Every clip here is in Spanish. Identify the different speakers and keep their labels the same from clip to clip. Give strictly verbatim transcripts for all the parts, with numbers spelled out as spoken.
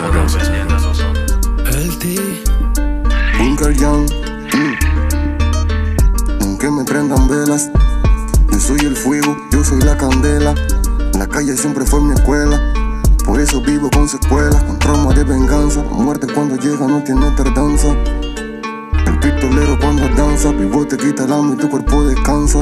Speaker 1: Sacas. El T.
Speaker 2: Bunker Young. Mm. Aunque me prendan velas, yo soy el fuego, yo soy la candela. La calle siempre fue mi escuela, por eso vivo con secuelas, con trauma de venganza. La muerte cuando llega no tiene tardanza. El pistolero cuando danza, vivo te quita el hambre y tu cuerpo descansa.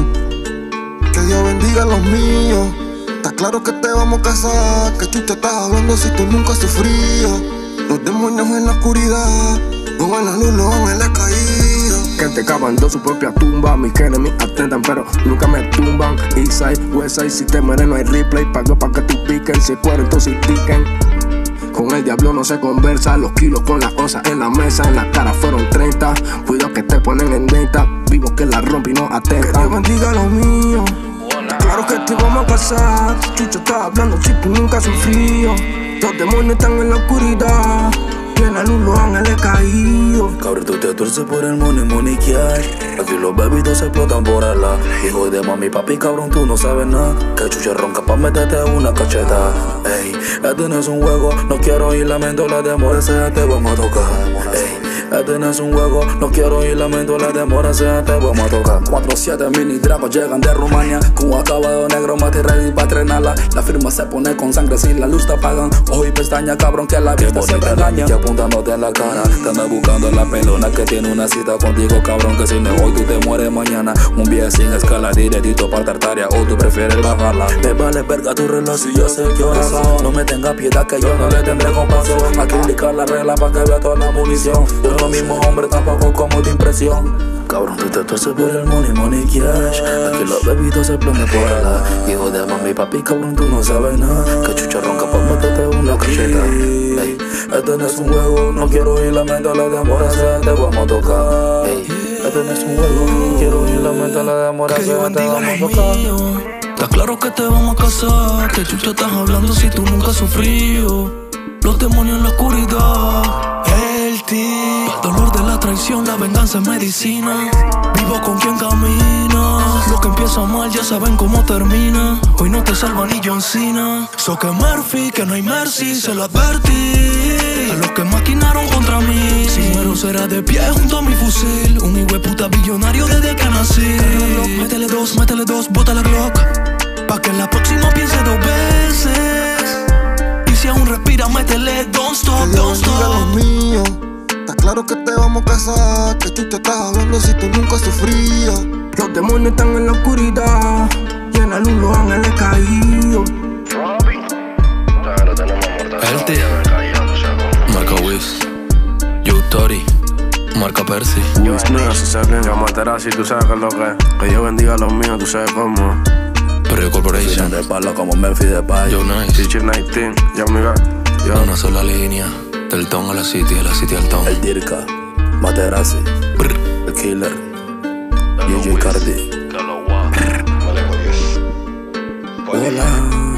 Speaker 2: Que Dios bendiga a los míos. Está claro que te vamos a casar. Que chucha estás hablando si tú nunca has sufrido. Los demonios en la oscuridad, no en la luz, los ángeles caídos.
Speaker 3: Que te cavando su propia tumba. Mis enemigos atentan pero nunca me tumban. Eastside, Westside, si te mueres no hay replay. Pago pa' que tú piquen, si cuero entonces piquen. Con el diablo no se conversa. Los kilos con las cosas en la mesa. En la cara fueron treinta. Cuidado que te ponen en venta. Vivo que la rompe y no atenta. Que Dios bendiga a los míos. Claro que te vamos a casar. Chucho está hablando si tú nunca has sufrido. Los demonios están en la oscuridad. Y en la luz los ángeles caídos.
Speaker 1: Cabrón, tú te tuerces por el money, money cash. Aquí los bebitos se explotan por ala. Hijo de mami, papi, cabrón, tú no sabes nada. Que chucha ronca pa' meterte una cacheta. Ey, este no es un juego, no quiero oír lamento, la demora sea te vamos a tocar. Ey, este no es un juego, no quiero oír lamento, la demora sea te vamos a tocar. cuatro siete mini dragos llegan de Rumania. Con un acabado negro, mate ready pa' entrenarla. La firma se pone con sangre si la luz te apagan. Ojo y pestaña, cabrón, que la vista siempre engaña. Apuntándote en la cara, te andas buscando la pelona que tiene una cita contigo, cabrón, que si no hoy tú te mueres mañana. Un viaje sin escala, directito para Tartaria, o tú prefieres bajarla. Me vale verga tu reloj si yo sé qué horas son. No me tenga piedad que yo no le tendré compasión. Aquí indicar la regla para que vea toda la munición. Yo no mismo hombre tampoco como tu impresión. Cabrón, tú te tuerces por el money, money cash. Aquí los bebitos se plomen por ala. Hijo de mami, papi, cabrón, tú no sabes nada. Que chucha ronca pa' meterte una cacheta. Ey, este no es un juego, no quiero oír lamento, la demora sea te vamos a tocar. Ey, este no es un juego, no quiero oír lamento, la demora sea te vamos a tocar.
Speaker 4: Está claro que te vamos a casar. Que chucha estás hablando si tú nunca has sufrido. Los demonios en la oscuridad. El ti. Para el dolor de la traición, la venganza es medicina. Vivo con quien camina. Lo que empieza mal ya saben cómo termina. Hoy no te salva ni John Cena. So que Murphy, que no hay mercy, se lo advertí a los que maquinaron contra mí. Si muero será de pie junto a mi fusil. Un hijueputa billonario desde que nací. Métele dos, métele dos, bota la Glock. Pa' que en la próxima piense dos veces. Y si aún respira, métele don't stop, don't stop.
Speaker 2: Los míos. Está claro que te vamos a casar. Que chucha estás hablando si tú nunca has sufrido.
Speaker 3: Los demonios están en la oscuridad. Y en la luz los ángeles caídos.
Speaker 1: El T. Marca Wiz. You Tori. Marca Percy.
Speaker 3: Wiz mío, si se venga a matar si tú sabes que es lo que es. Que Dios bendiga a los míos, tú sabes cómo.
Speaker 1: Pero Corporation.
Speaker 5: De palo como Memphis de Pay.
Speaker 1: Yo Nice.
Speaker 3: Teacher diecinueve, ya mira.
Speaker 1: Una sola línea. Del ton a la city, de la city al ton.
Speaker 5: El Dirka. Materazzi.
Speaker 1: Brr.
Speaker 5: El Killer. D J Cardi.
Speaker 2: Hola.